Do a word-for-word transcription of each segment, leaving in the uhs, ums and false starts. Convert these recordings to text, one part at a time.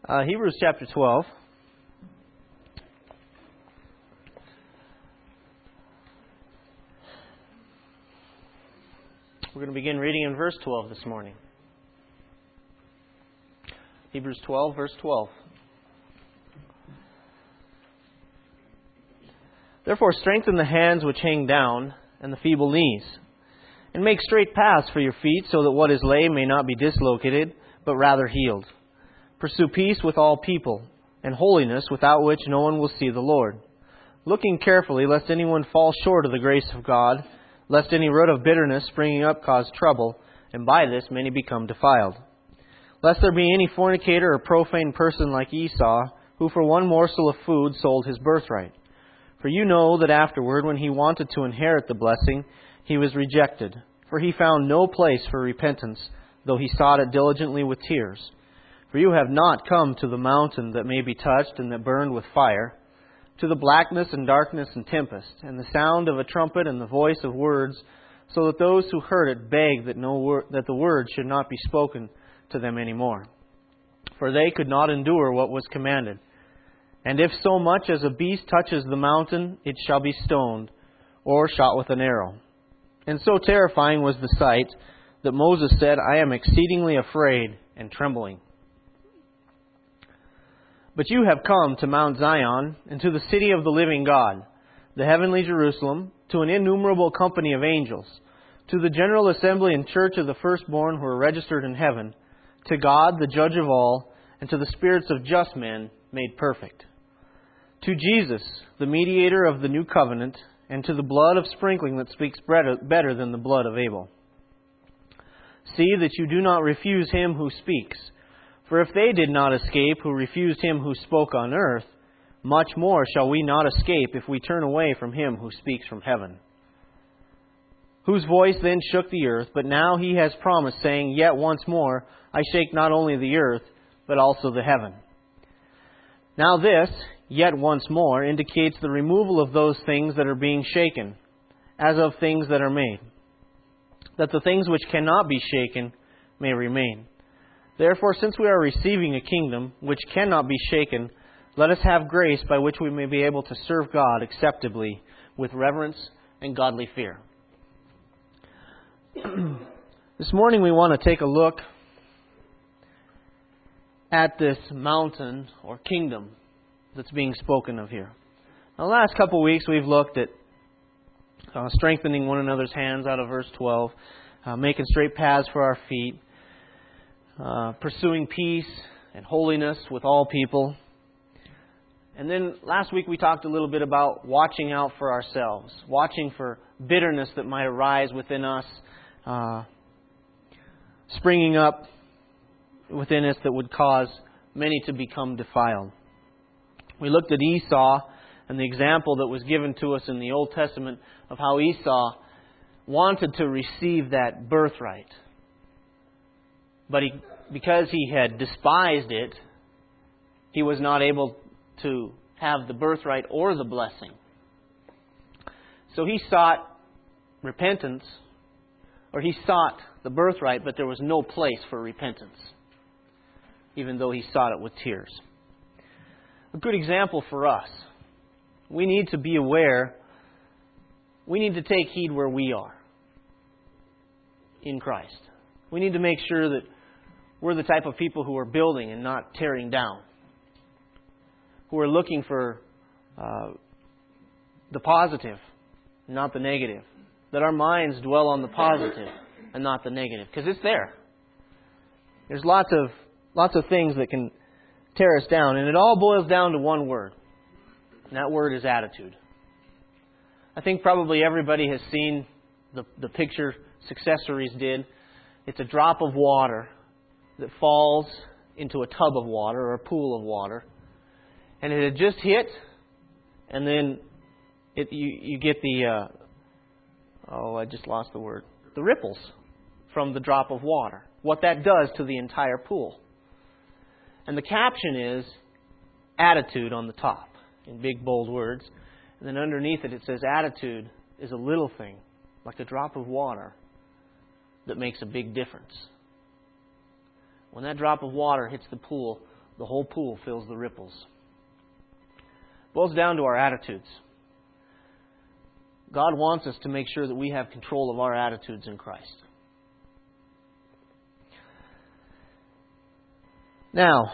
Uh, Hebrews chapter twelve. We're going to begin reading in verse twelve this morning. Hebrews twelve, verse twelve. Therefore strengthen the hands which hang down, and the feeble knees, and make straight paths for your feet, so that what is lame may not be dislocated, but rather healed. Pursue peace with all people, and holiness, without which no one will see the Lord. Looking carefully, lest anyone fall short of the grace of God, lest any root of bitterness springing up cause trouble, and by this many become defiled. Lest there be any fornicator or profane person like Esau, who for one morsel of food sold his birthright. For you know that afterward, when he wanted to inherit the blessing, he was rejected. For he found no place for repentance, though he sought it diligently with tears. For you have not come to the mountain that may be touched and that burned with fire, to the blackness and darkness and tempest, and the sound of a trumpet and the voice of words, so that those who heard it begged that no wor- that the word should not be spoken to them any more. For they could not endure what was commanded. And if so much as a beast touches the mountain, it shall be stoned, or shot with an arrow. And so terrifying was the sight, that Moses said, I am exceedingly afraid and trembling. But you have come to Mount Zion, and to the city of the living God, the heavenly Jerusalem, to an innumerable company of angels, to the general assembly and church of the firstborn who are registered in heaven, to God, the judge of all, and to the spirits of just men made perfect. To Jesus, the mediator of the new covenant, and to the blood of sprinkling that speaks better than the blood of Abel. See that you do not refuse him who speaks. For if they did not escape who refused him who spoke on earth, much more shall we not escape if we turn away from him who speaks from heaven. Whose voice then shook the earth, but now he has promised, saying, Yet once more I shake not only the earth, but also the heaven. Now this, yet once more, indicates the removal of those things that are being shaken, as of things that are made, that the things which cannot be shaken may remain. Therefore, since we are receiving a kingdom which cannot be shaken, let us have grace by which we may be able to serve God acceptably with reverence and godly fear. This morning we want to take a look at this mountain or kingdom that's being spoken of here. Now, the last couple of weeks we've looked at uh, strengthening one another's hands out of verse twelve, uh, making straight paths for our feet, uh, pursuing peace and holiness with all people. And then last week we talked a little bit about watching out for ourselves, watching for bitterness that might arise within us, uh, springing up within us that would cause many to become defiled. We looked at Esau and the example that was given to us in the Old Testament of how Esau wanted to receive that birthright. But he, because he had despised it, he was not able to have the birthright or the blessing. So he sought repentance, or he sought the birthright, but there was no place for repentance, even though he sought it with tears. A good example for us. We need to be aware. We need to take heed where we are in Christ. We need to make sure that we're the type of people who are building and not tearing down, who are looking for uh, the positive, not the negative. That our minds dwell on the positive and not the negative, because it's there. There's lots of lots of things that can tear us down, and it all boils down to one word, and that word is attitude. I think probably everybody has seen the, the picture Successories did. It's a drop of water that falls into a tub of water or a pool of water, and it had just hit, and then it, you, you get the, uh, oh, I just lost the word, the ripples from the drop of water. What that does to the entire pool. And the caption is attitude on the top in big bold words. And then underneath it, it says attitude is a little thing, like a drop of water, that makes a big difference. When that drop of water hits the pool, the whole pool fills the ripples. It boils down to our attitudes. God wants us to make sure that we have control of our attitudes in Christ. Now,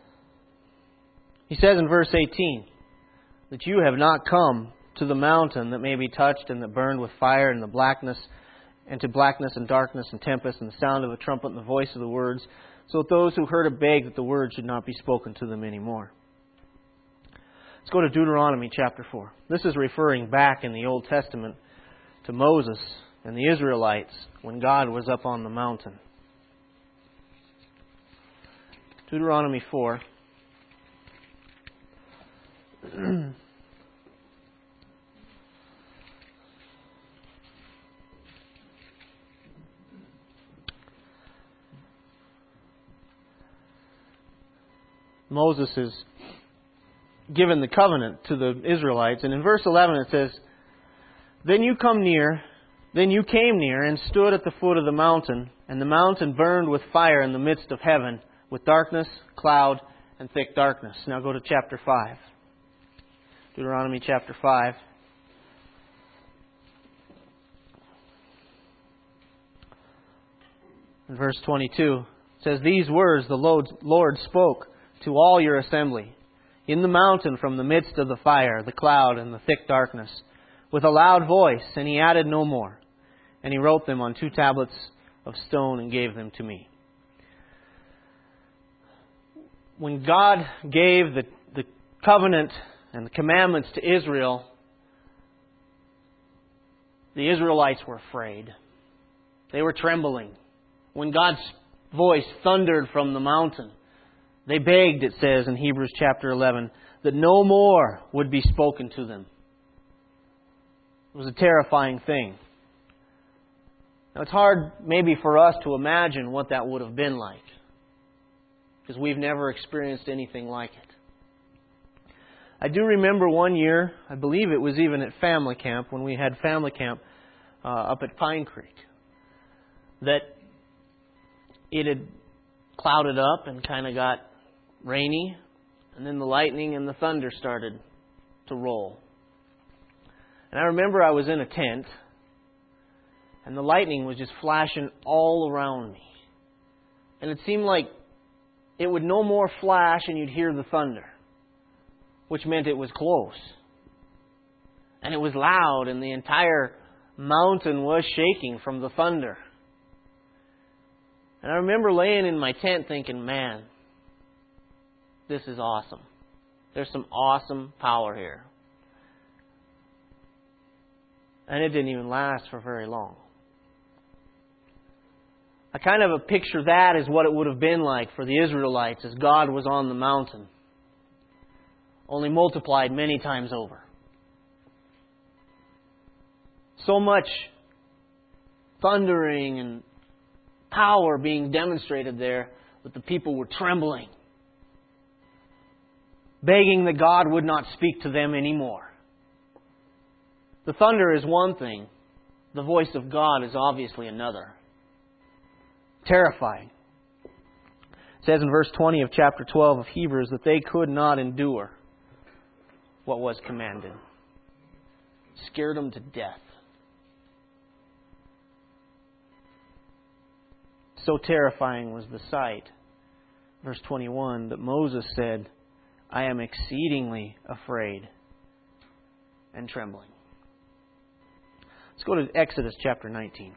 he says in verse eighteen, that you have not come to the mountain that may be touched and that burned with fire and the blackness, and to blackness and darkness and tempest and the sound of a trumpet and the voice of the words, so that those who heard it begged that the word should not be spoken to them anymore. Let's go to Deuteronomy chapter four. This is referring back in the Old Testament to Moses and the Israelites when God was up on the mountain. Deuteronomy four. Moses is given the covenant to the Israelites. And in verse eleven it says, Then you come near, then you came near and stood at the foot of the mountain, and the mountain burned with fire in the midst of heaven, with darkness, cloud, and thick darkness. Now go to chapter five. Deuteronomy chapter five. In verse twenty-two, it says, These words the Lord spoke to all your assembly, in the mountain from the midst of the fire, the cloud, and the thick darkness, with a loud voice, and he added no more. And he wrote them on two tablets of stone and gave them to me. When God gave the, the covenant and the commandments to Israel, the Israelites were afraid. They were trembling. When God's voice thundered from the mountain, they begged, it says in Hebrews chapter eleven, that no more would be spoken to them. It was a terrifying thing. Now it's hard maybe for us to imagine what that would have been like, because we've never experienced anything like it. I do remember one year, I believe it was even at family camp, when we had family camp uh, up at Pine Creek, that it had clouded up and kind of got rainy, and then the lightning and the thunder started to roll. And I remember I was in a tent, and the lightning was just flashing all around me. And it seemed like it would no more flash and you'd hear the thunder, which meant it was close. And it was loud, and the entire mountain was shaking from the thunder. And I remember laying in my tent thinking, man, this is awesome. There's some awesome power here. And it didn't even last for very long. I kind of picture that as what it would have been like for the Israelites as God was on the mountain, only multiplied many times over. So much thundering and power being demonstrated there that the people were trembling, begging that God would not speak to them anymore. The thunder is one thing. The voice of God is obviously another. Terrifying. It says in verse twenty of chapter twelve of Hebrews that they could not endure what was commanded. Scared them to death. So terrifying was the sight, verse twenty-one, that Moses said, I am exceedingly afraid and trembling. Let's go to Exodus chapter nineteen.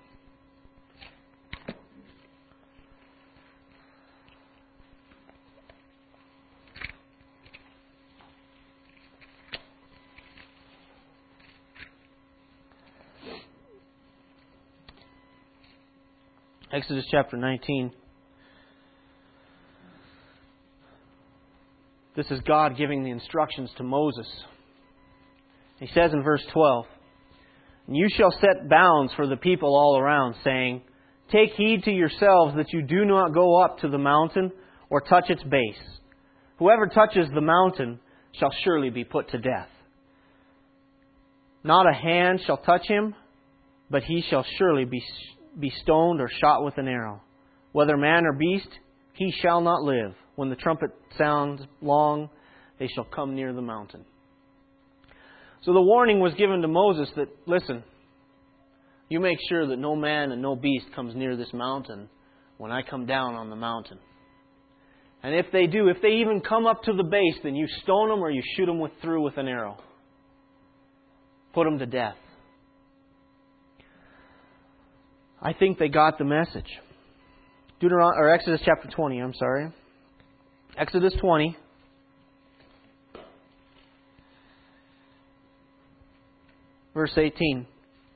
Exodus chapter nineteen. This is God giving the instructions to Moses. He says in verse twelve, You shall set bounds for the people all around, saying, Take heed to yourselves that you do not go up to the mountain or touch its base. Whoever touches the mountain shall surely be put to death. Not a hand shall touch him, but he shall surely be be stoned or shot with an arrow. Whether man or beast, he shall not live. when the trumpet sounds long, they shall come near the mountain. So the warning was given to Moses that, listen, you make sure that no man and no beast comes near this mountain when I come down on the mountain. And if they do, if they even come up to the base, then you stone them or you shoot them with, through with an arrow. Put them to death. I think they got the message. Deuteron- or Exodus chapter twenty, I'm sorry. Exodus twenty. Verse eighteen.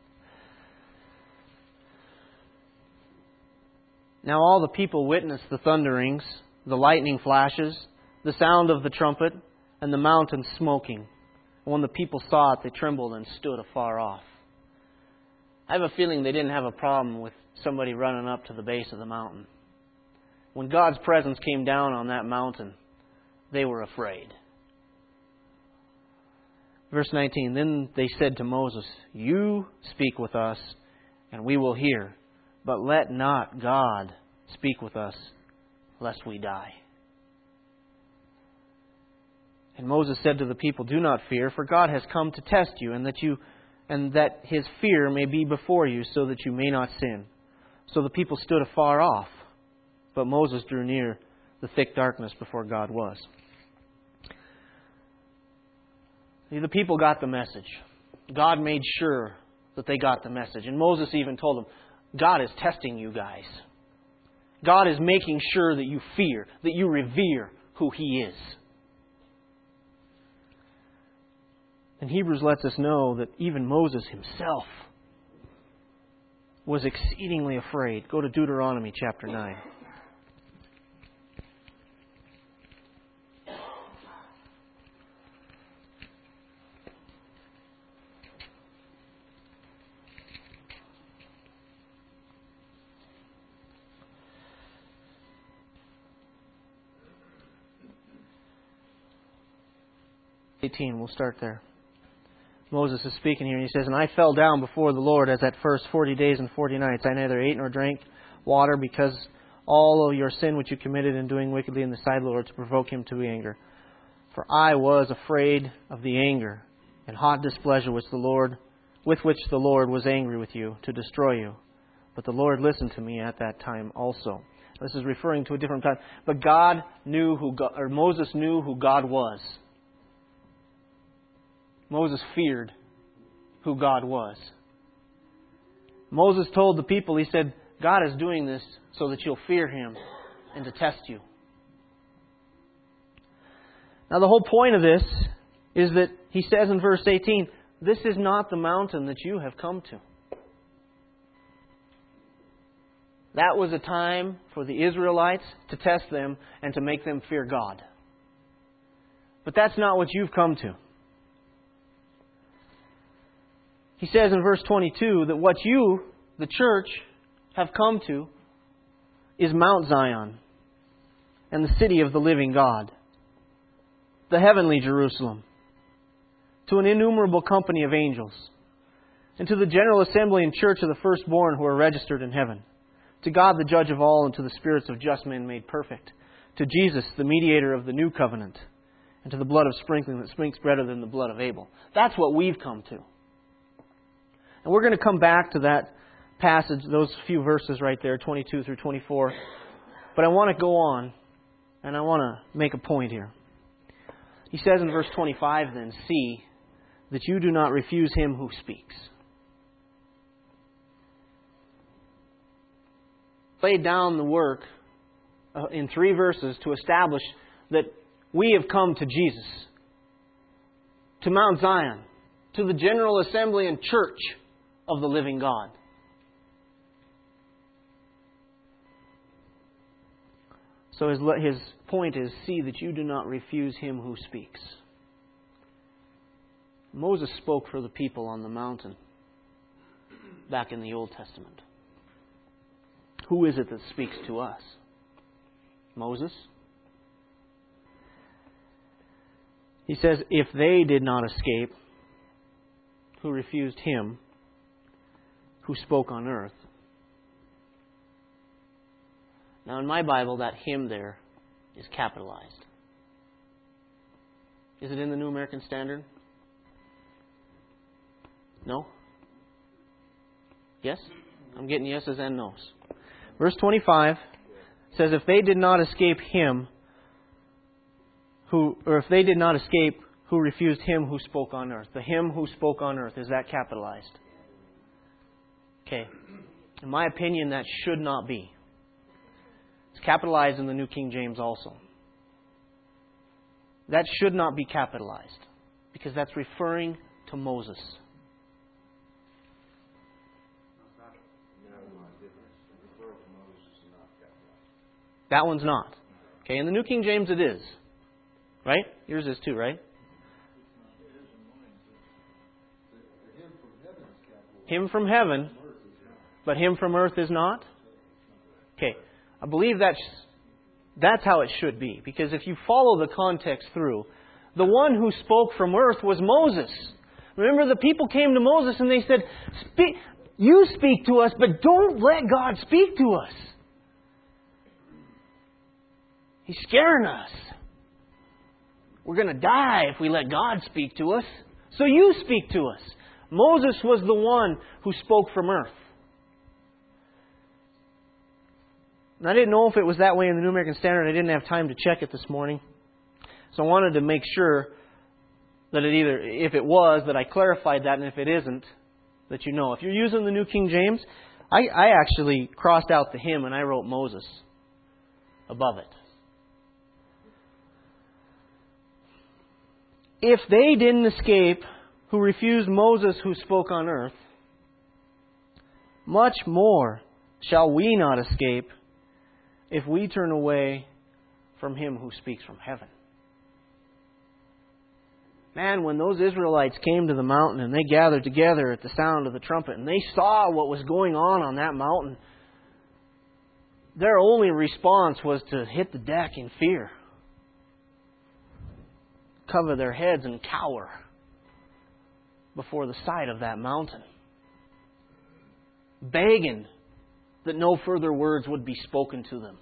Now all the people witnessed the thunderings, the lightning flashes, the sound of the trumpet, and the mountain smoking. And when the people saw it, they trembled and stood afar off. I have a feeling they didn't have a problem with somebody running up to the base of the mountain. When God's presence came down on that mountain, they were afraid. Verse nineteen, then they said to Moses, you speak with us, and we will hear. But let not God speak with us, lest we die. And Moses said to the people, do not fear, for God has come to test you, and that you and that His fear may be before you, so that you may not sin. So the people stood afar off, but Moses drew near the thick darkness before God was. See, the people got the message. God made sure that they got the message. And Moses even told them, God is testing you guys. God is making sure that you fear, that you revere who He is. And Hebrews lets us know that even Moses himself was exceedingly afraid. Go to Deuteronomy chapter nine. eighteen, we'll start there. Moses is speaking here, and he says, and I fell down before the Lord as at first forty days and forty nights. I neither ate nor drank water, because all of your sin which you committed in doing wickedly in the sight of the Lord, to provoke Him to anger. For I was afraid of the anger and hot displeasure which the Lord, with which the Lord was angry with you, to destroy you. But the Lord listened to me at that time also. This is referring to a different time. But God knew who God, or Moses knew who God was. Moses feared who God was. Moses told the people, he said, God is doing this so that you'll fear Him and to test you. Now the whole point of this is that he says in verse eighteen, this is not the mountain that you have come to. That was a time for the Israelites to test them and to make them fear God. But that's not what you've come to. He says in verse twenty-two that what you, the church, have come to is Mount Zion and the city of the living God, the heavenly Jerusalem, to an innumerable company of angels, and to the general assembly and church of the firstborn who are registered in heaven, to God the judge of all, and to the spirits of just men made perfect, to Jesus, the mediator of the new covenant, and to the blood of sprinkling that speaks better than the blood of Abel. That's what we've come to. And we're going to come back to that passage, those few verses right there, twenty-two through twenty-four. But I want to go on, and I want to make a point here. He says in verse twenty-five then, see that you do not refuse Him who speaks. Laid down the work in three verses to establish that we have come to Jesus, to Mount Zion, to the general assembly and church of the living God. So his, his point is, see that you do not refuse Him who speaks. Moses spoke for the people on the mountain back in the Old Testament. Who is it that speaks to us? Moses? He says, if they did not escape, who refused Him who spoke on earth. Now in my Bible, that him there is capitalized. Is it in the New American Standard? No? Yes? I'm getting yeses and nos. Verse twenty-five says, if they did not escape him who, or if they did not escape who refused him who spoke on earth. The him who spoke on earth, is that capitalized? Okay. In my opinion, that should not be. It's capitalized in the New King James also. That should not be capitalized, because that's referring to Moses. That one's not. Okay, in the New King James it is. Right? Yours is too, right? Him from heaven, but him from earth is not? Okay, I believe that's, that's how it should be. Because if you follow the context through, the one who spoke from earth was Moses. Remember, the people came to Moses and they said, "Speak, you speak to us, but don't let God speak to us. He's scaring us. We're going to die if we let God speak to us. So you speak to us." Moses was the one who spoke from earth. And I didn't know if it was that way in the New American Standard. I didn't have time to check it this morning. So I wanted to make sure that it either, if it was, that I clarified that, and if it isn't, that you know. If you're using the New King James, I, I actually crossed out the him and I wrote Moses above it. If they didn't escape who refused Moses who spoke on earth, much more shall we not escape if we turn away from him who speaks from heaven. Man, when those Israelites came to the mountain and they gathered together at the sound of the trumpet and they saw what was going on on that mountain, their only response was to hit the deck in fear, cover their heads and cower before the sight of that mountain, begging that no further words would be spoken to them.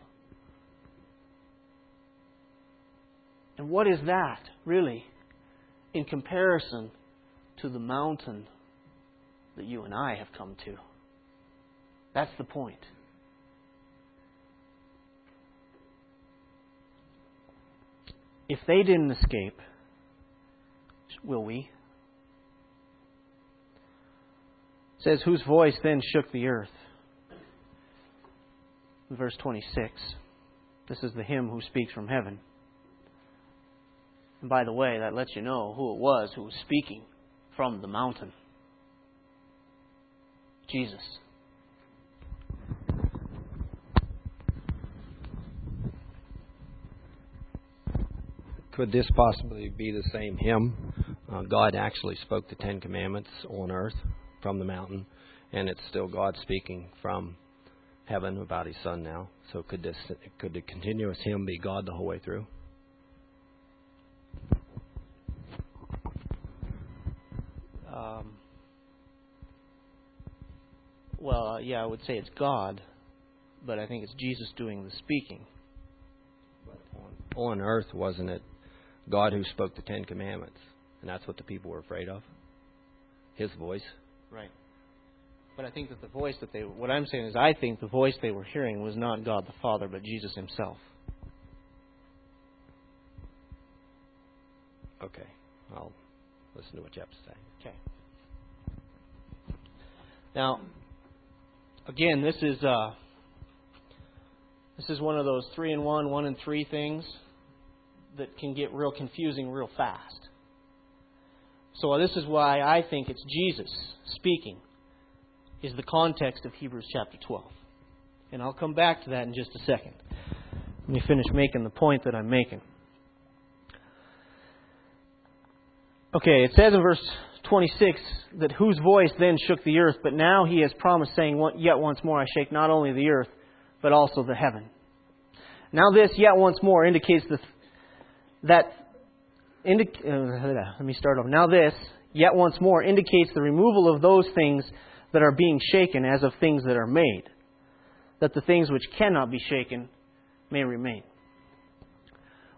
And what is that, really, in comparison to the mountain that you and I have come to? That's the point. If they didn't escape, will we? It says, whose voice then shook the earth. Verse twenty-six. This is the him who speaks from heaven. And by the way, that lets you know who it was who was speaking from the mountain. Jesus. Could this possibly be the same hymn? Uh, God actually spoke the Ten Commandments on earth from the mountain, and it's still God speaking from heaven about His Son now. So could this, could the continuous hymn be God the whole way through? Um, well, uh, yeah, I would say it's God, but I think it's Jesus doing the speaking. But on, on earth, wasn't it God who spoke the Ten Commandments? And that's what the people were afraid of? His voice? Right. But I think that the voice that they... What I'm saying is I think the voice they were hearing was not God the Father, but Jesus Himself. Okay. I'll listen to what you have to say. Okay. Now, again, this is uh, this is one of those three in one, one in three things that can get real confusing real fast. So this is why I think it's Jesus speaking is the context of Hebrews chapter twelve. And I'll come back to that in just a second. Let me finish making the point that I'm making. Okay, it says in verse twenty-six that whose voice then shook the earth, but now He has promised, saying, yet once more I shake not only the earth, but also the heaven. Now this, yet once more, indicates the, that... Indic, uh, let me start over. Now this, yet once more, indicates the removal of those things that are being shaken as of things that are made, that the things which cannot be shaken may remain.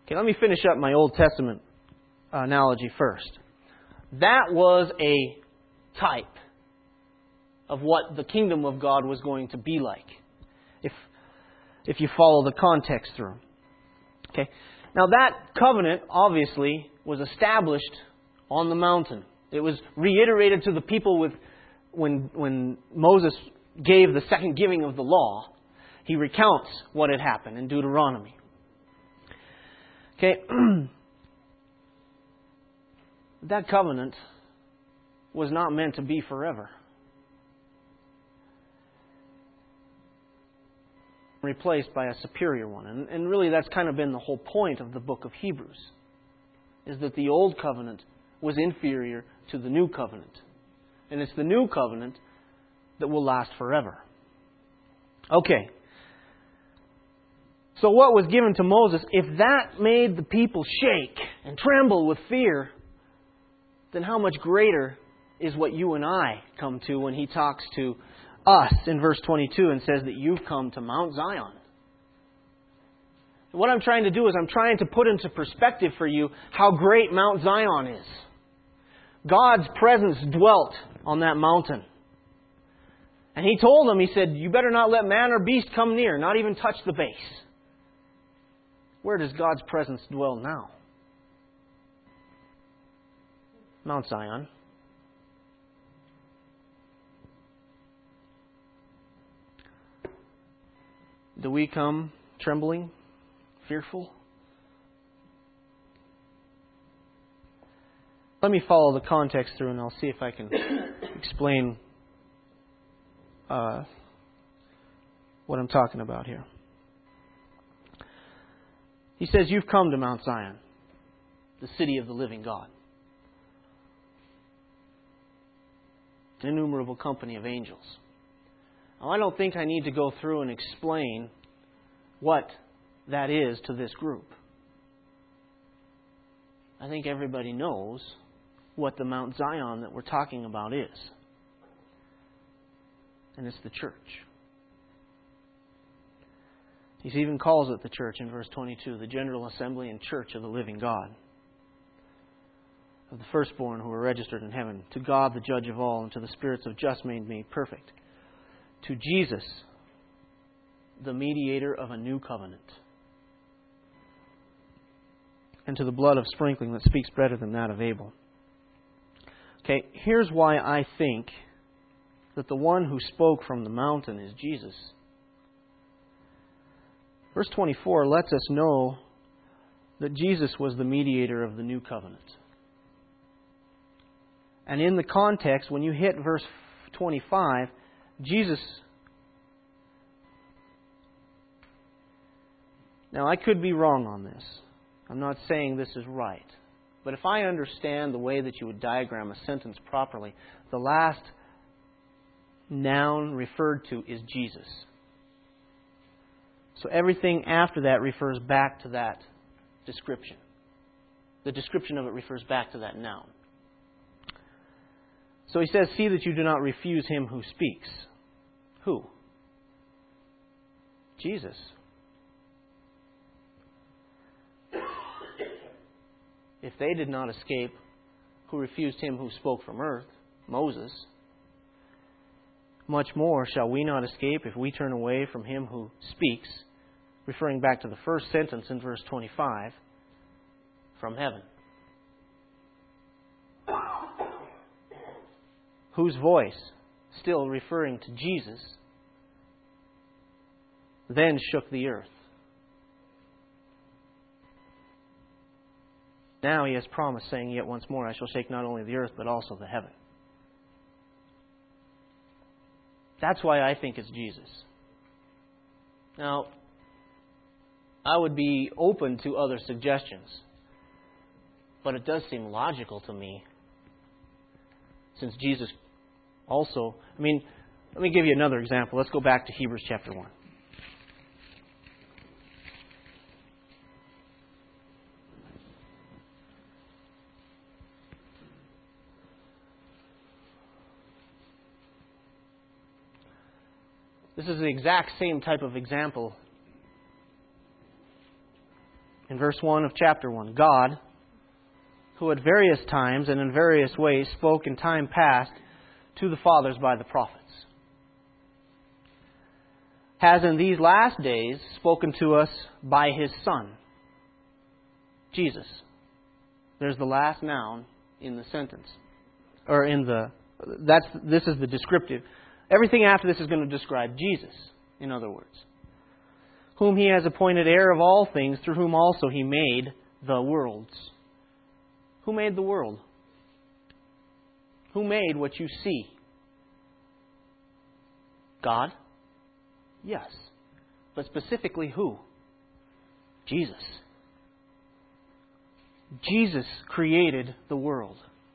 Okay, let me finish up my Old Testament analogy first. That was a type of what the kingdom of God was going to be like, if if you follow the context through. Okay. Now that covenant obviously was established on the mountain. It was reiterated to the people with when when Moses gave the second giving of the law. He recounts what had happened in Deuteronomy. Okay. That covenant was not meant to be forever. Replaced by a superior one. And, and really that's kind of been the whole point of the book of Hebrews, is that the old covenant was inferior to the new covenant. And it's the new covenant that will last forever. Okay. So what was given to Moses, if that made the people shake and tremble with fear, then how much greater is what you and I come to when He talks to us in verse twenty-two and says that you've come to Mount Zion. What I'm trying to do is I'm trying to put into perspective for you how great Mount Zion is. God's presence dwelt on that mountain. And He told them, He said, you better not let man or beast come near, not even touch the base. Where does God's presence dwell now? Mount Zion. Do we come trembling, fearful? Let me follow the context through and I'll see if I can explain uh, what I'm talking about here. He says, you've come to Mount Zion, the city of the living God. An innumerable company of angels. Now, I don't think I need to go through and explain what that is to this group. I think everybody knows what the Mount Zion that we're talking about is. And it's the church. He even calls it the church in verse twenty-two, the general assembly and church of the living God, of the firstborn who are registered in heaven, to God the judge of all, and to the spirits of just made made perfect, to Jesus, the mediator of a new covenant, and to the blood of sprinkling that speaks better than that of Abel. Okay, here's why I think that the one who spoke from the mountain is Jesus. Verse twenty-four lets us know that Jesus was the mediator of the new covenant. And in the context, when you hit verse twenty-five, Jesus... Now, I could be wrong on this. I'm not saying this is right. But if I understand the way that you would diagram a sentence properly, the last noun referred to is Jesus. So everything after that refers back to that description. The description of it refers back to that noun. So he says, see that you do not refuse him who speaks. Who? Jesus. If they did not escape, who refused him who spoke from earth, Moses, much more shall we not escape if we turn away from him who speaks, referring back to the first sentence in verse twenty-five, from heaven. Whose voice, still referring to Jesus, then shook the earth. Now he has promised, saying, yet once more I shall shake not only the earth, but also the heaven. That's why I think it's Jesus. Now, I would be open to other suggestions, but it does seem logical to me, since Jesus also... I mean, let me give you another example. Let's go back to Hebrews chapter one. This is the exact same type of example in in verse one of chapter one, God, who at various times and in various ways spoke in time past to the fathers by the prophets, has in these last days spoken to us by His Son, Jesus. There's the last noun in the sentence. Or in the... That's This is the descriptive. Everything after this is going to describe Jesus, in other words. Whom He has appointed heir of all things, through whom also He made the worlds. Who made the world? Who made what you see? God? Yes. But specifically who? Jesus. Jesus created the world.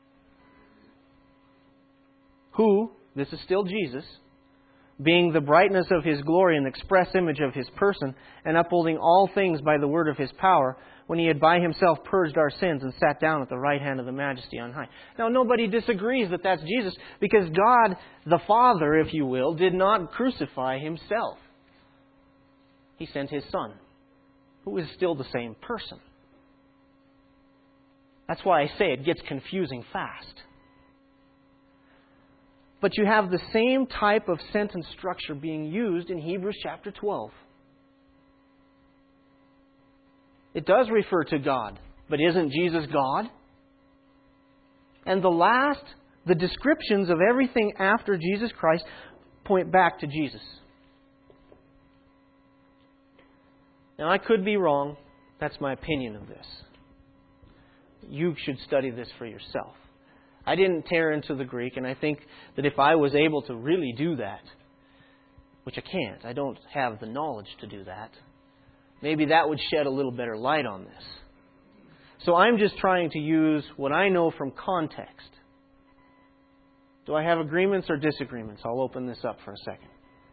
Who, this is still Jesus, being the brightness of His glory and the express image of His person, and upholding all things by the word of His power, when He had by Himself purged our sins and sat down at the right hand of the Majesty on high. Now, nobody disagrees that that's Jesus, because God, the Father, if you will, did not crucify Himself. He sent His Son, who is still the same person. That's why I say it gets confusing fast. But you have the same type of sentence structure being used in Hebrews chapter twelve. It does refer to God, but isn't Jesus God? And the last, the descriptions of everything after Jesus Christ point back to Jesus. Now, I could be wrong. That's my opinion of this. You should study this for yourself. I didn't tear into the Greek, and I think that if I was able to really do that, which I can't, I don't have the knowledge to do that, maybe that would shed a little better light on this. So I'm just trying to use what I know from context. Do I have agreements or disagreements? I'll open this up for a second.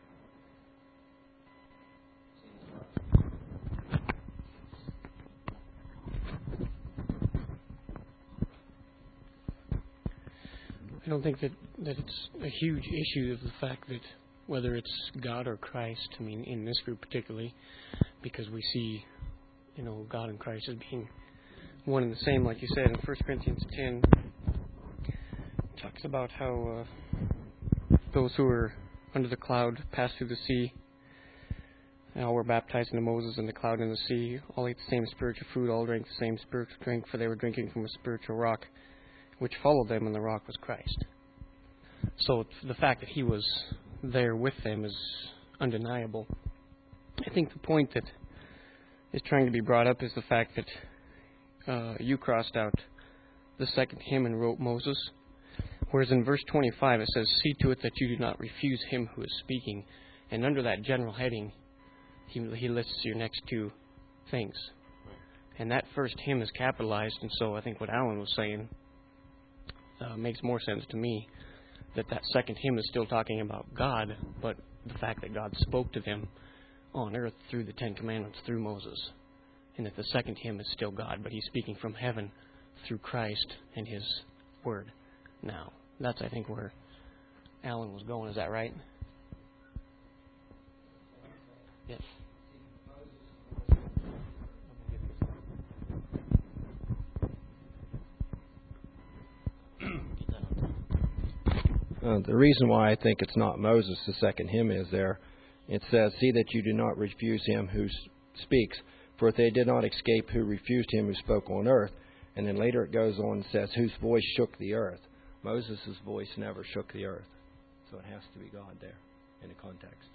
I don't think that, that it's a huge issue of the fact that whether it's God or Christ, I mean, in this group particularly, because we see, you know, God and Christ as being one and the same, like you said in First Corinthians ten, it talks about how uh, those who were under the cloud passed through the sea, and all were baptized into Moses in the cloud and the sea, all ate the same spiritual food, all drank the same spiritual drink, for they were drinking from a spiritual rock, which followed them, and the rock was Christ. So the fact that He was there with them is undeniable. I think the point that is trying to be brought up is the fact that uh, you crossed out the second hymn and wrote Moses, whereas in verse twenty-five it says, "See to it that you do not refuse Him who is speaking." And under that general heading, he, he lists your next two things. And that first hymn is capitalized, and so I think what Alan was saying Uh, makes more sense to me, that that second hymn is still talking about God, but the fact that God spoke to them on earth through the Ten Commandments, through Moses, and that the second hymn is still God, but He's speaking from heaven through Christ and His Word now. That's, I think, where Alan was going. Is that right? Yes. Uh, the reason why I think it's not Moses, the second hymn is there, it says, "See that you do not refuse Him who speaks, for if they did not escape who refused Him who spoke on earth." And then later it goes on and says, "Whose voice shook the earth." Moses' voice never shook the earth. So it has to be God there in the context.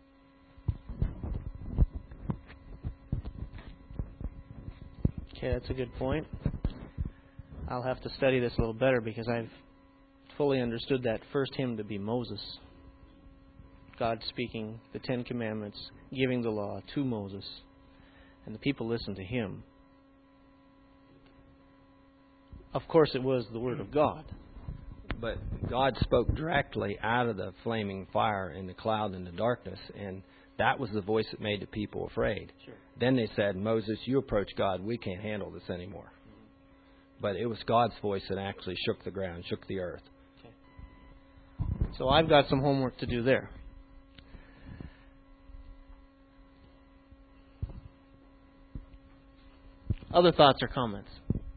Okay, that's a good point. I'll have to study this a little better because I've fully understood that first hymn to be Moses. God speaking the Ten Commandments, giving the law to Moses, and the people listened to him. Of course, it was the Word of God. But God spoke directly out of the flaming fire in the cloud and the darkness, and that was the voice that made the people afraid. Sure. Then they said, "Moses, you approach God. We can't handle this anymore." Mm-hmm. But it was God's voice that actually shook the ground, shook the earth. Okay. So I've got some homework to do there. Other thoughts or comments?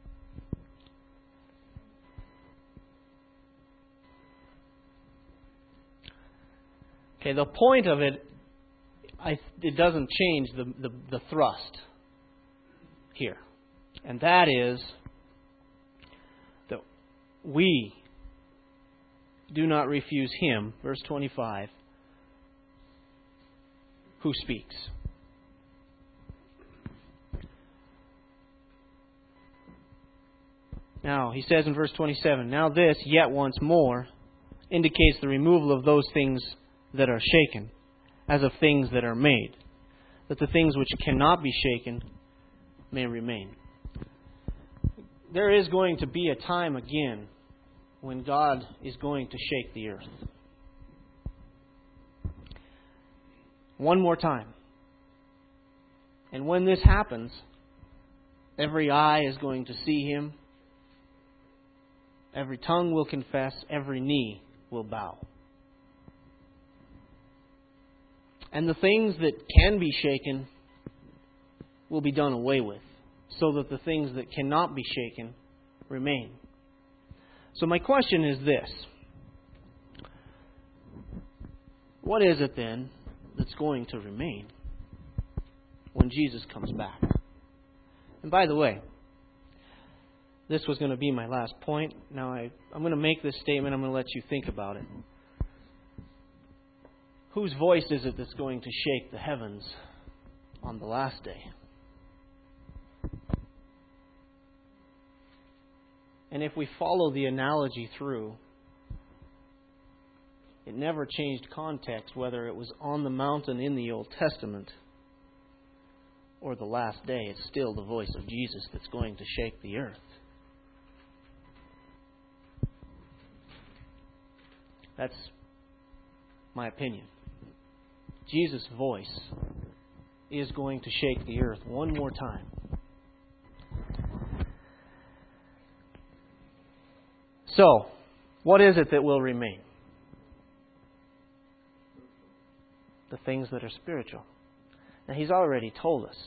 Okay, the point of it, I, it doesn't change the, the, the thrust here. And that is that we do not refuse Him, verse twenty-five, who speaks. Now, he says in verse twenty-seven, now this, yet once more, indicates the removal of those things that are shaken, as of things that are made, that the things which cannot be shaken may remain. There is going to be a time again when God is going to shake the earth. One more time. And when this happens, every eye is going to see Him. Every tongue will confess. Every knee will bow. And the things that can be shaken will be done away with, so that the things that cannot be shaken remain. So my question is this. What is it then that's going to remain when Jesus comes back? And by the way, this was going to be my last point. Now I, I'm going to make this statement. I'm going to let you think about it. Whose voice is it that's going to shake the heavens on the last day? And if we follow the analogy through, it never changed context whether it was on the mountain in the Old Testament or the last day. It's still the voice of Jesus that's going to shake the earth. That's my opinion. Jesus' voice is going to shake the earth one more time. So, what is it that will remain? The things that are spiritual. Now, He's already told us.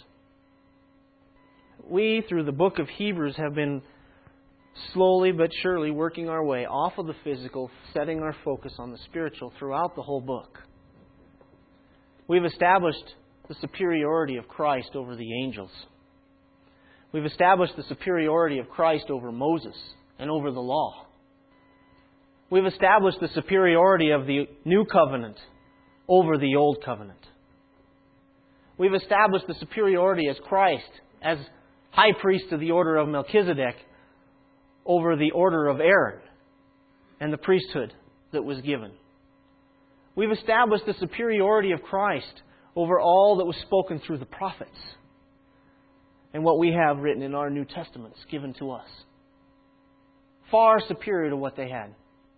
We, through the book of Hebrews, have been slowly but surely working our way off of the physical, setting our focus on the spiritual throughout the whole book. We've established the superiority of Christ over the angels. We've established the superiority of Christ over Moses and over the law. We've established the superiority of the new covenant over the old covenant. We've established the superiority as Christ, as high priest of the order of Melchizedek, over the order of Aaron and the priesthood that was given. We've established the superiority of Christ over all that was spoken through the prophets and what we have written in our New Testaments given to us. Far superior to what they had.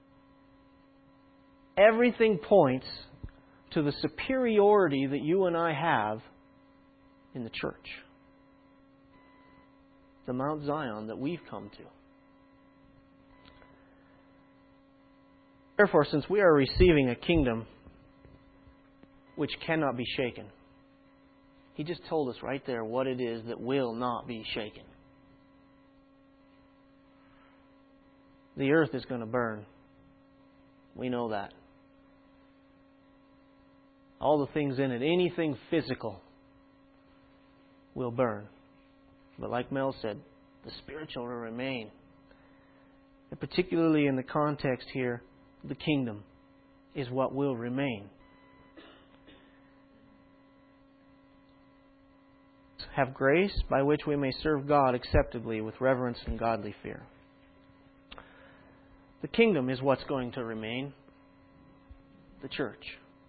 Everything points to the superiority that you and I have in the church. The Mount Zion that we've come to. Therefore, since we are receiving a kingdom which cannot be shaken, He just told us right there what it is that will not be shaken. The earth is going to burn. We know that. All the things in it, anything physical, will burn. But like Mel said, the spiritual will remain. And particularly in the context here, the kingdom is what will remain. Have grace by which we may serve God acceptably with reverence and godly fear. The kingdom is what's going to remain. The church.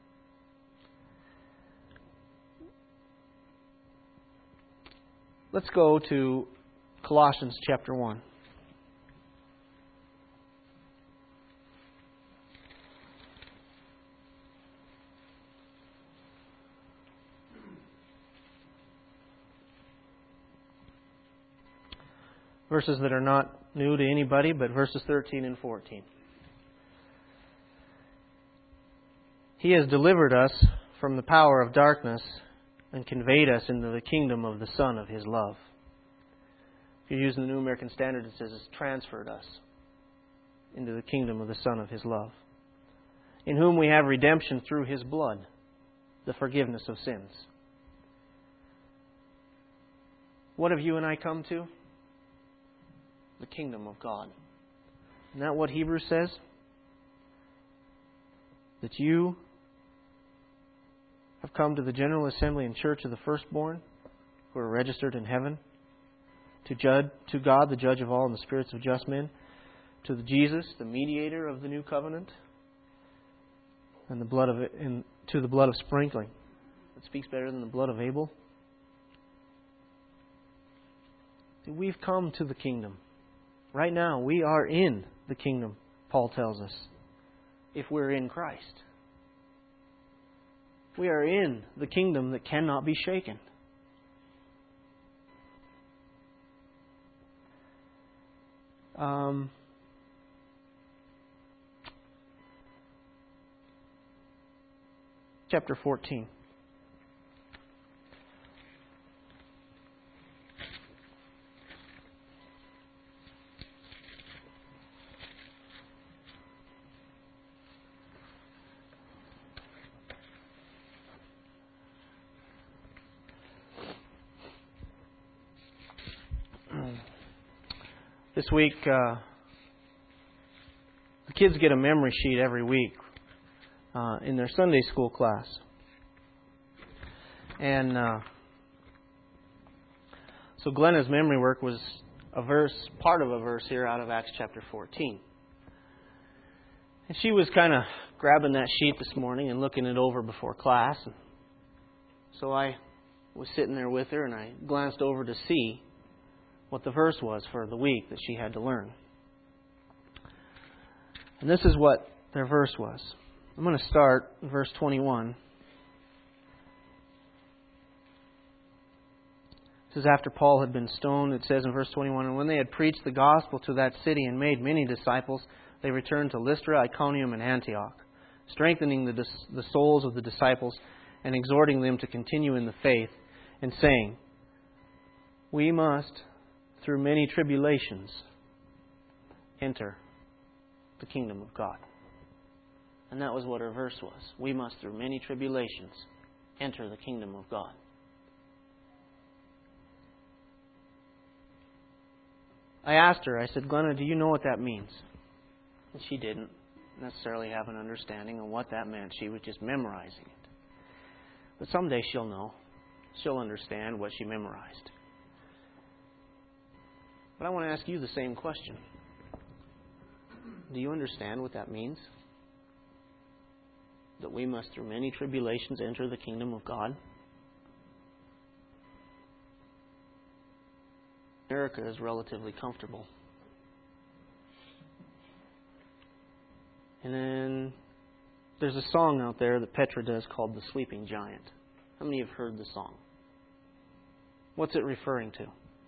Let's go to Colossians chapter one. Verses that are not new to anybody, but verses thirteen and fourteen. He has delivered us from the power of darkness and conveyed us into the kingdom of the Son of His love, If you're using the New American Standard, it says it's transferred us into the kingdom of the Son of His love, in whom we have redemption through His blood, the forgiveness of sins. What have you and I come to? The kingdom of God. Isn't that what Hebrews says? That you have come to the general assembly and church of the firstborn, who are registered in heaven, to judge, to God, the judge of all, and the spirits of just men, to the Jesus, the mediator of the new covenant, and the blood of it, and to the blood of sprinkling that speaks better than the blood of Abel. We've come to the kingdom. Right now, we are in the kingdom, Paul tells us, if we're in Christ. We are in the kingdom that cannot be shaken. Um, chapter fourteen. This week, uh, the kids get a memory sheet every week uh, in their Sunday school class. And uh, so Glenna's memory work was a verse, part of a verse here out of Acts chapter fourteen. And she was kind of grabbing that sheet this morning and looking it over before class. And so I was sitting there with her and I glanced over to see what the verse was for the week that she had to learn. And this is what their verse was. I'm going to start in verse twenty-one. This is after Paul had been stoned. It says in verse twenty-one, "And when they had preached the gospel to that city and made many disciples, they returned to Lystra, Iconium, and Antioch, strengthening the, dis- the souls of the disciples and exhorting them to continue in the faith, and saying, 'We must, through many tribulations, enter the kingdom of God.'" And that was what her verse was. We must, through many tribulations, enter the kingdom of God. I asked her, I said, "Glenna, do you know what that means?" And she didn't necessarily have an understanding of what that meant. She was just memorizing it. But someday she'll know. She'll understand what she memorized. But I want to ask you the same question. Do you understand what that means? That we must, through many tribulations, enter the kingdom of God? America is relatively comfortable. And then there's a song out there that Petra does called "The Sleeping Giant." How many have heard the song? What's it referring to?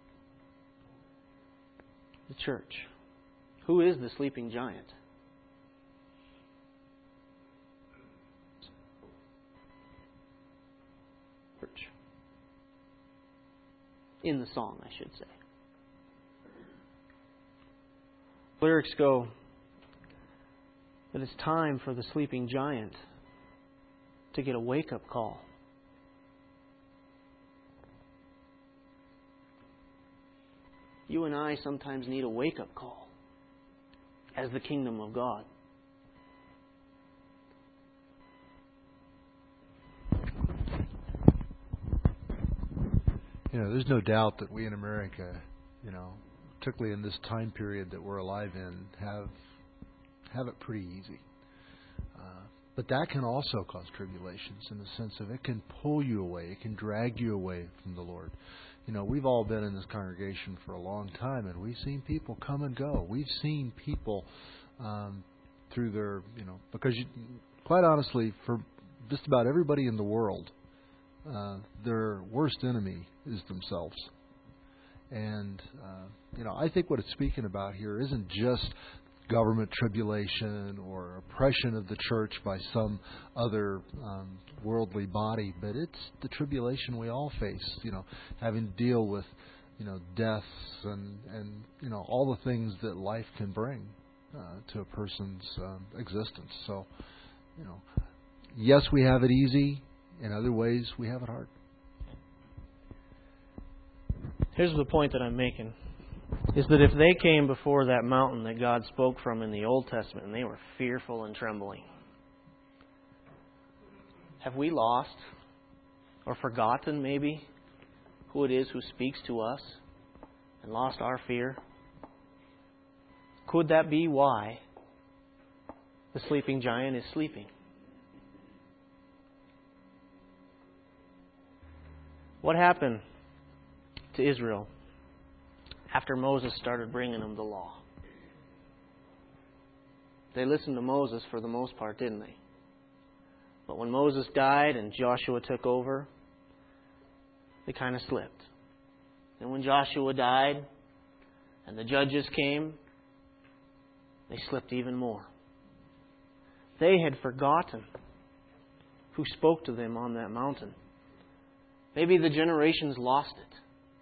The church. Who is the sleeping giant? Church. In the song, I should say. Lyrics go that it's time for the sleeping giant to get a wake-up call. You and I sometimes need a wake-up call as the kingdom of God. You know, there's no doubt that we in America, you know, particularly in this time period that we're alive in, have have it pretty easy. Uh, but that can also cause tribulations in the sense of it can pull you away, it can drag you away from the Lord. You know, we've all been in this congregation for a long time, and we've seen people come and go. We've seen people um, through their, you know, because you, quite honestly, for just about everybody in the world, uh, their worst enemy is themselves. And, uh, you know, I think what it's speaking about here isn't just government tribulation or oppression of the church by some other um, worldly body, but it's the tribulation we all face, you know, having to deal with you know, deaths and, and you know, all the things that life can bring uh, to a person's um, existence. So, you know, yes, we have it easy. In other ways, we have it hard. Here's the point that I'm making, is that if they came before that mountain that God spoke from in the Old Testament and they were fearful and trembling, have we lost or forgotten maybe who it is who speaks to us and lost our fear? Could that be why the sleeping giant is sleeping? What happened to Israel after Moses started bringing them the law? They listened to Moses for the most part, didn't they? But when Moses died and Joshua took over, they kind of slipped. And when Joshua died and the judges came, they slipped even more. They had forgotten who spoke to them on that mountain. Maybe the generations lost it.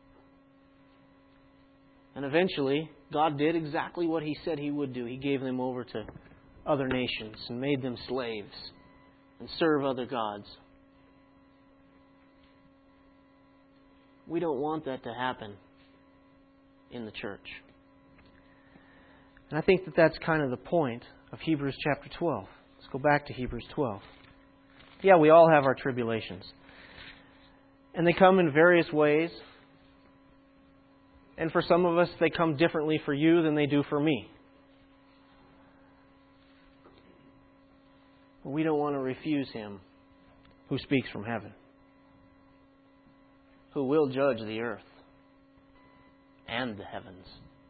And eventually, God did exactly what He said He would do. He gave them over to other nations and made them slaves and serve other gods. We don't want that to happen in the church. And I think that that's kind of the point of Hebrews chapter twelve. Let's go back to Hebrews twelve. Yeah, we all have our tribulations. And they come in various ways. And for some of us, they come differently for you than they do for me. But we don't want to refuse Him who speaks from heaven, who will judge the earth and the heavens.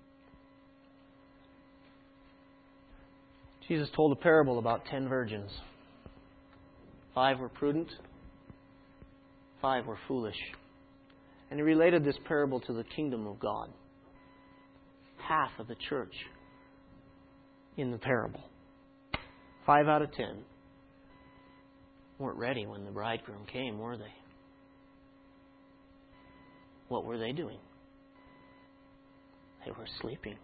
Jesus told a parable about ten virgins. Five were prudent, five were foolish. And He related this parable to the kingdom of God. Half of the church in the parable, five out of ten, weren't ready when the bridegroom came, were they? What were they doing? They were sleeping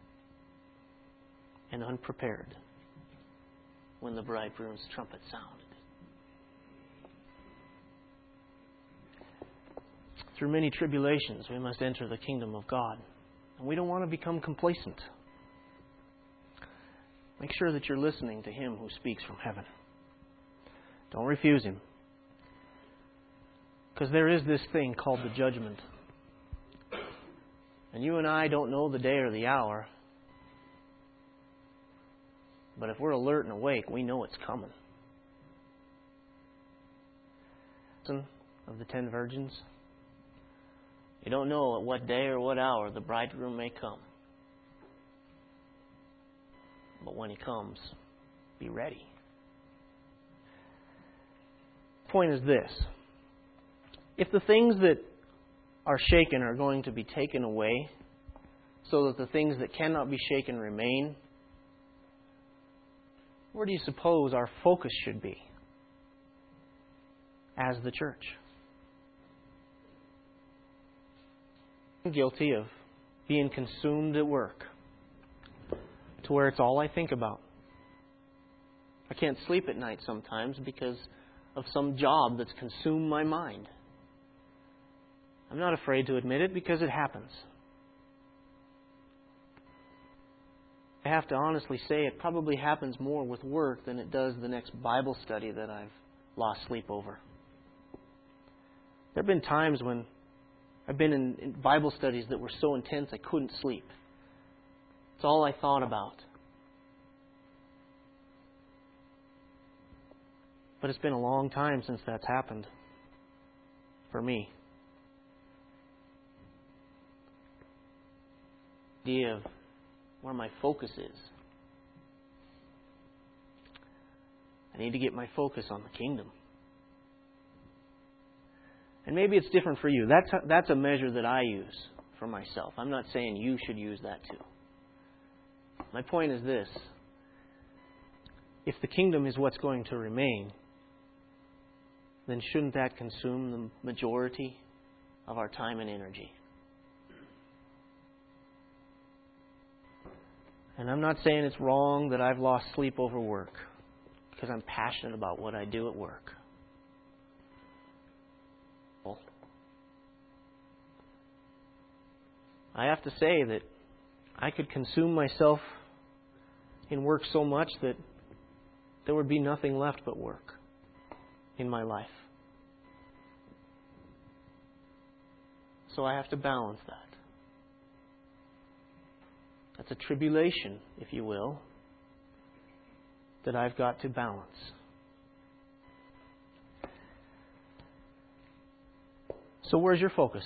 and unprepared when the bridegroom's trumpet sounded. Through many tribulations, we must enter the kingdom of God. And we don't want to become complacent. Make sure that you're listening to Him who speaks from heaven. Don't refuse Him. Because there is this thing called the judgment. And you and I don't know the day or the hour. But if we're alert and awake, we know it's coming. Of the ten virgins, you don't know at what day or what hour the bridegroom may come. But when He comes, be ready. The point is this. If the things that are shaken are going to be taken away, so that the things that cannot be shaken remain, where do you suppose our focus should be as the church? I'm guilty of being consumed at work to where it's all I think about. I can't sleep at night sometimes because of some job that's consumed my mind. I'm not afraid to admit it because it happens. I have to honestly say it probably happens more with work than it does the next Bible study that I've lost sleep over. There have been times when I've been in, in Bible studies that were so intense I couldn't sleep. It's all I thought about. But it's been a long time since that's happened for me. The idea of where my focus is. I need to get my focus on the kingdom. And maybe it's different for you. That's a, that's a measure that I use for myself. I'm not saying you should use that too. My point is this. If the kingdom is what's going to remain, then shouldn't that consume the majority of our time and energy? And I'm not saying it's wrong that I've lost sleep over work, because I'm passionate about what I do at work. Well, I have to say that I could consume myself in work so much that there would be nothing left but work in my life. So I have to balance that. That's a tribulation, if you will, that I've got to balance. So where's your focus?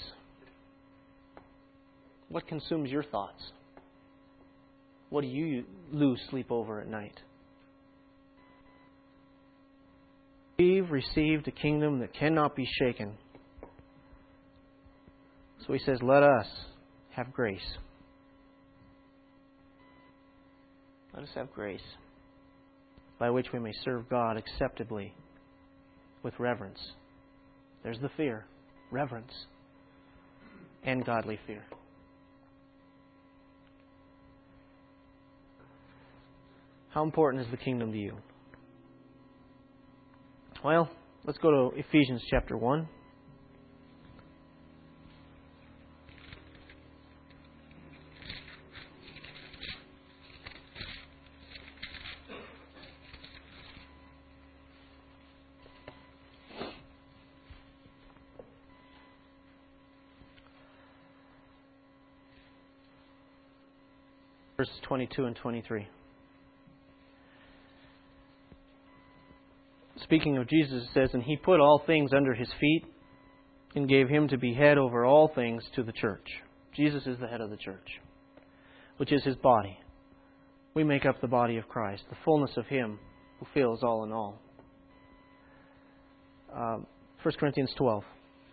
What consumes your thoughts? What do you lose sleep over at night? We've received a kingdom that cannot be shaken. So he says, let us have grace. Let us have grace by which we may serve God acceptably with reverence. There's the fear, reverence, and godly fear. How important is the kingdom to you? Well, let's go to Ephesians chapter one. Verses twenty-two and twenty-three. Speaking of Jesus, it says, and He put all things under His feet and gave Him to be head over all things to the church. Jesus is the head of the church, which is His body. We make up the body of Christ, the fullness of Him who fills all in all. Um, First Corinthians twelve.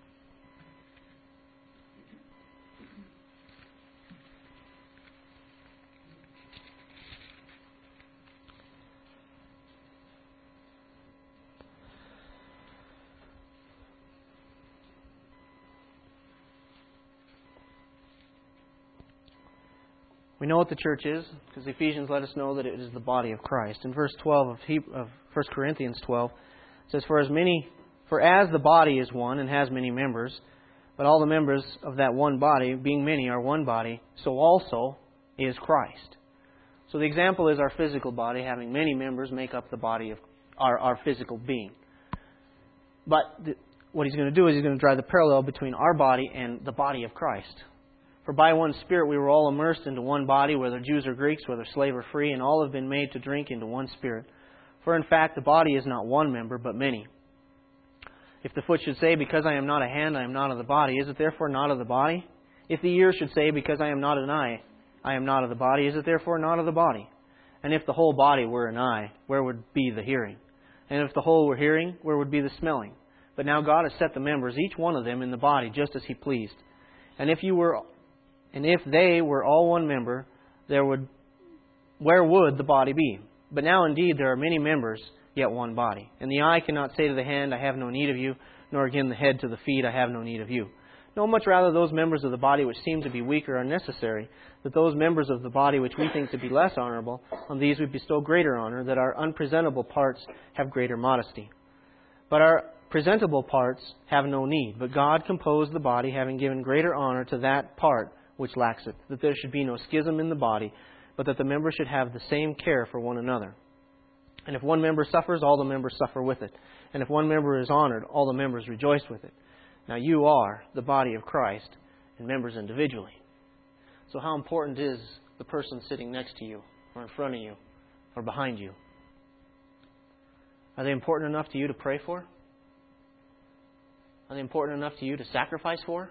We know what the church is, because Ephesians let us know that it is the body of Christ. In verse twelve of, he, of First Corinthians twelve, it says, For as many, for as the body is one and has many members, but all the members of that one body, being many, are one body, so also is Christ. So the example is our physical body, having many members, make up the body of our, our physical being. But the, what he's going to do is he's going to draw the parallel between our body and the body of Christ. For by one Spirit we were all immersed into one body, whether Jews or Greeks, whether slave or free, and all have been made to drink into one Spirit. For in fact the body is not one member, but many. If the foot should say, Because I am not a hand, I am not of the body, is it therefore not of the body? If the ear should say, Because I am not an eye, I am not of the body, is it therefore not of the body? And if the whole body were an eye, where would be the hearing? And if the whole were hearing, where would be the smelling? But now God has set the members, each one of them, in the body, just as He pleased. And if you were... And if they were all one member, there would, where would the body be? But now indeed there are many members, yet one body. And the eye cannot say to the hand, I have no need of you, nor again the head to the feet, I have no need of you. No, much rather those members of the body which seem to be weaker are necessary, that those members of the body which we think to be less honorable, on these we bestow greater honor, that our unpresentable parts have greater modesty. But our presentable parts have no need, but God composed the body, having given greater honor to that part which lacks it, that there should be no schism in the body, but that the members should have the same care for one another. And if one member suffers, all the members suffer with it. And if one member is honored, all the members rejoice with it. Now you are the body of Christ, and members individually. So how important is the person sitting next to you, or in front of you, or behind you? Are they important enough to you to pray for? Are they important enough to you to sacrifice for?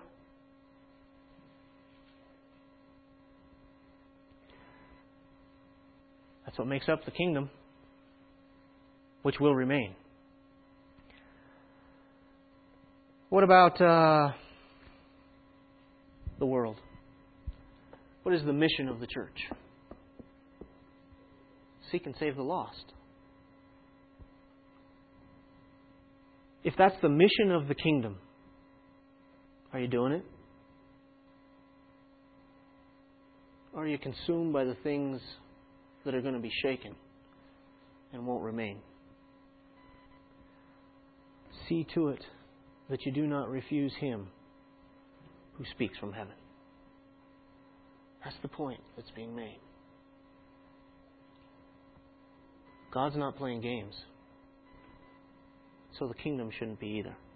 That's what makes up the kingdom, which will remain. What about uh, the world? What is the mission of the church? Seek and save the lost. If that's the mission of the kingdom, are you doing it? Or are you consumed by the things that are going to be shaken and won't remain. See to it that you do not refuse Him who speaks from heaven. That's the point that's being made. God's not playing games, so the kingdom shouldn't be either.